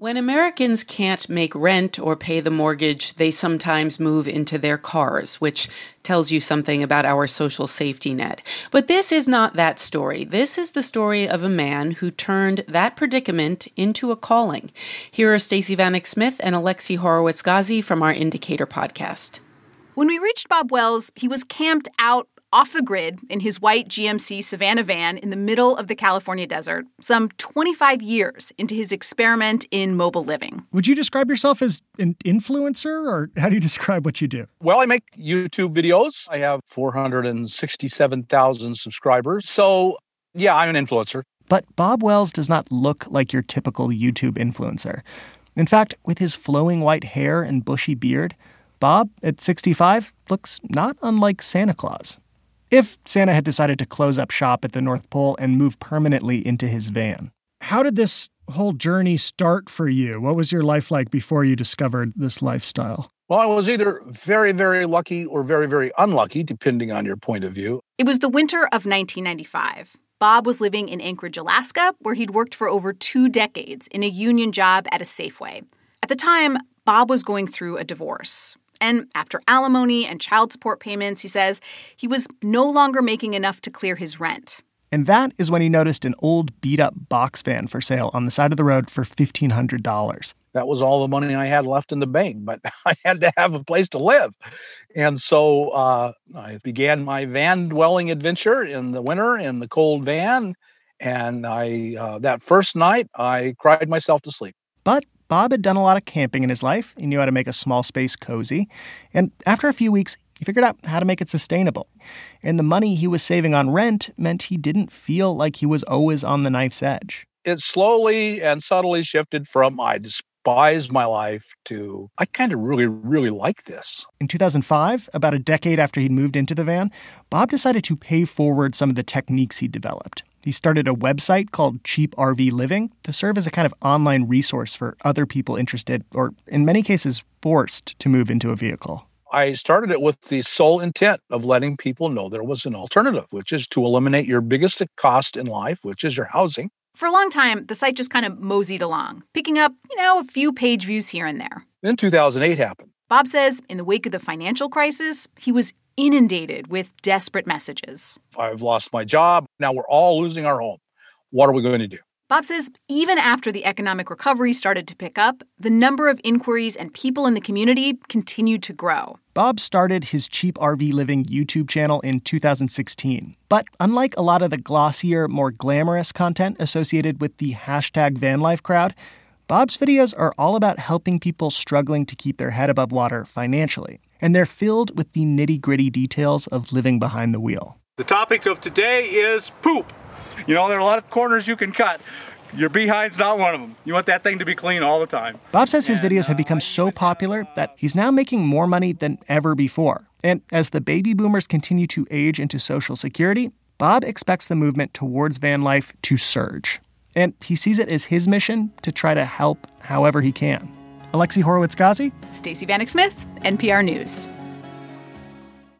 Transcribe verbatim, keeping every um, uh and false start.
When Americans can't make rent or pay the mortgage, they sometimes move into their cars, which tells you something about our social safety net. But this is not that story. This is the story of a man who turned that predicament into a calling. Here are Stacey Vanek Smith and Alexi Horowitz-Ghazi from our Indicator podcast. When we reached Bob Wells, he was camped out off the grid in his white G M C Savannah van in the middle of the California desert, some twenty-five years into his experiment in mobile living. Would you describe yourself as an influencer, or how do you describe what you do? Well, I make YouTube videos. I have four hundred sixty-seven thousand subscribers. So, yeah, I'm an influencer. But Bob Wells does not look like your typical YouTube influencer. In fact, with his flowing white hair and bushy beard, Bob, at sixty-five, looks not unlike Santa Claus. If Santa had decided to close up shop at the North Pole and move permanently into his van. How did this whole journey start for you? What was your life like before you discovered this lifestyle? Well, I was either very, very lucky or very, very unlucky, depending on your point of view. It was the winter of nineteen ninety-five. Bob was living in Anchorage, Alaska, where he'd worked for over two decades in a union job at a Safeway. At the time, Bob was going through a divorce. And after alimony and child support payments, he says, he was no longer making enough to clear his rent. And that is when he noticed an old beat-up box van for sale on the side of the road for fifteen hundred dollars. That was all the money I had left in the bank, but I had to have a place to live. And so uh, I began my van dwelling adventure in the winter in the cold van. And I uh, that first night, I cried myself to sleep. But Bob had done a lot of camping in his life. He knew how to make a small space cozy. And after a few weeks, he figured out how to make it sustainable. And the money he was saving on rent meant he didn't feel like he was always on the knife's edge. It slowly and subtly shifted from I despise my life to I kind of really, really like this. In two thousand five, about a decade after he'd moved into the van, Bob decided to pay forward some of the techniques he'd developed. He started a website called Cheap R V Living to serve as a kind of online resource for other people interested, or in many cases, forced to move into a vehicle. I started it with the sole intent of letting people know there was an alternative, which is to eliminate your biggest cost in life, which is your housing. For a long time, the site just kind of moseyed along, picking up, you know, a few page views here and there. Then two thousand eight happened. Bob says in the wake of the financial crisis, he was inundated with desperate messages. I've lost my job. Now we're all losing our home. What are we going to do? Bob says even after the economic recovery started to pick up, the number of inquiries and people in the community continued to grow. Bob started his Cheap R V Living YouTube channel in two thousand sixteen. But unlike a lot of the glossier, more glamorous content associated with the hashtag vanlife crowd, Bob's videos are all about helping people struggling to keep their head above water financially. And they're filled with the nitty-gritty details of living behind the wheel. The topic of today is poop. You know, there are a lot of corners you can cut. Your behind's not one of them. You want that thing to be clean all the time. Bob says his videos have become so popular that he's now making more money than ever before. And as the baby boomers continue to age into Social Security, Bob expects the movement towards van life to surge. And he sees it as his mission to try to help however he can. Alexi Horowitz-Ghazi. Stacey Vanek Smith, N P R News.